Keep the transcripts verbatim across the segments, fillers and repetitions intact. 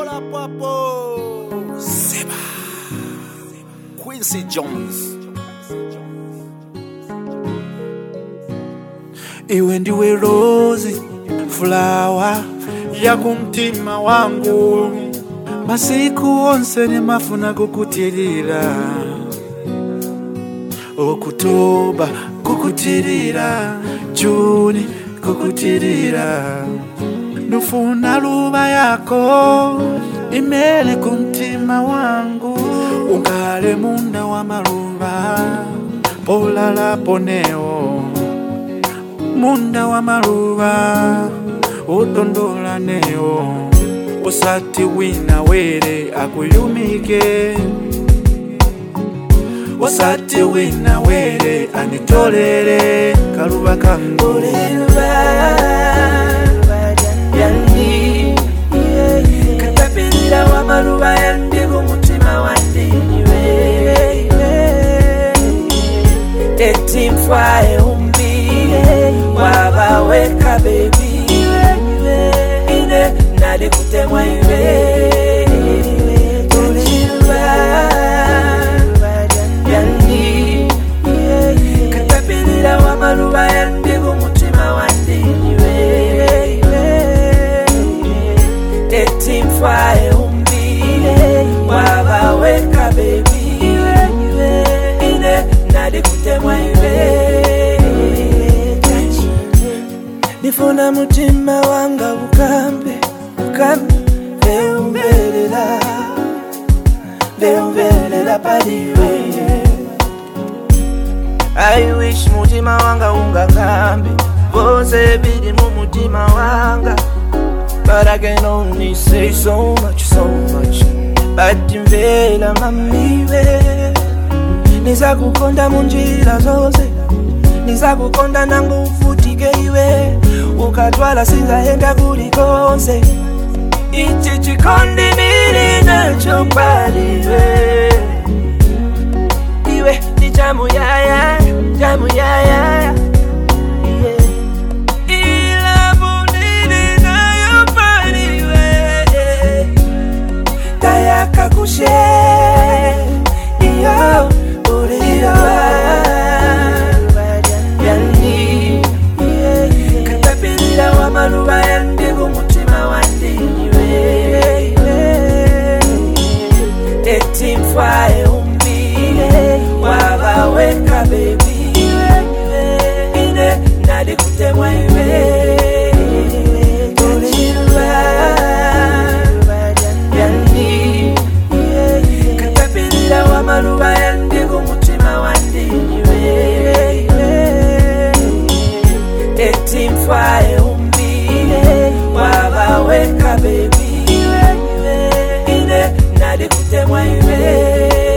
Hola papo Seba Quincy Jones. Iwe ndiwe rose flower ya kumtima wangu, masiku onse nimafuna kukutirira, Okutoba kukutirira, Juni kukutirira, nufuna luba yako imele kumtima wangu, ungale munda wa maluba polala poneo, munda wa maluba utondola neo, usati wina were akuyumike, usati wina were anitolere kaluba kangu. Yandi katapilira wa maluba yandi kumutima wandi niwe eti mfae umbi wabaweka baby ine nadi kutemwa iwe yandi katapilira wa maluba yandi kumutima wandi niwe eti mfae umbi wabaweka baby ine nadi kutemwa iwe nifuna mutima wanga ukambe ukambe leumbelela leumbelela paliwe. I wish mutima wanga ungakambe vose bidi mu mutima wanga, but I can only say so much, so much. But imvela mamiwe niza kukonda munjira zose, niza kukonda nangu ufutike iwe ukatwala sinzaenda kulikonse, ichi chikondi nili nacho paliwe iwe ni jamu yaya, jamu yaya kakushe iyo uriyo yandi katapilira wa maluba yandi kumutima wandi niwe eti mfae umbi wabaweka baby ine nadi kutemwa iwe maluba yandi kumutima wandi niwe eti mfae umbi wabaweka baby ine nadi kutemwa iwe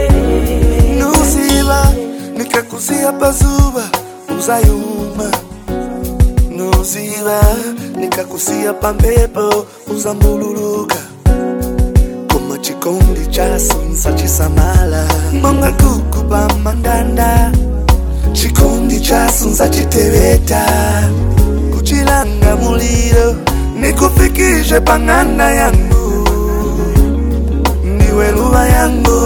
nuziba nikakuzia pazuba uzayuma, nuziba nikakusia pampepo uzambululuka, koma chikondi chasu nsachisamala, manga kukupa mandanda chikondi chasu nsachiteweta, kuchilanga muliro nikufikishe pang'anda yangu, ndiwe luba yangu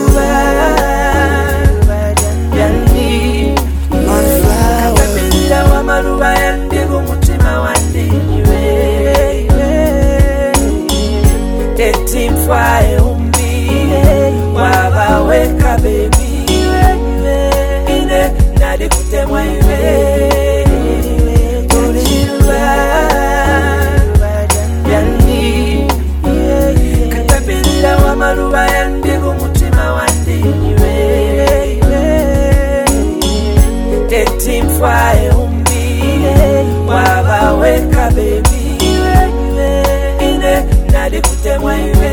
katapilira wa maluba yandi kumutima wandi niwe eti mfae umbi wabaweka baby ine nadi kutemwa iwe yandi katapilira wa maluba yandi kumutima wandi niwe eti mfae umbi wabaweka baby ine nadi kutemwa iwe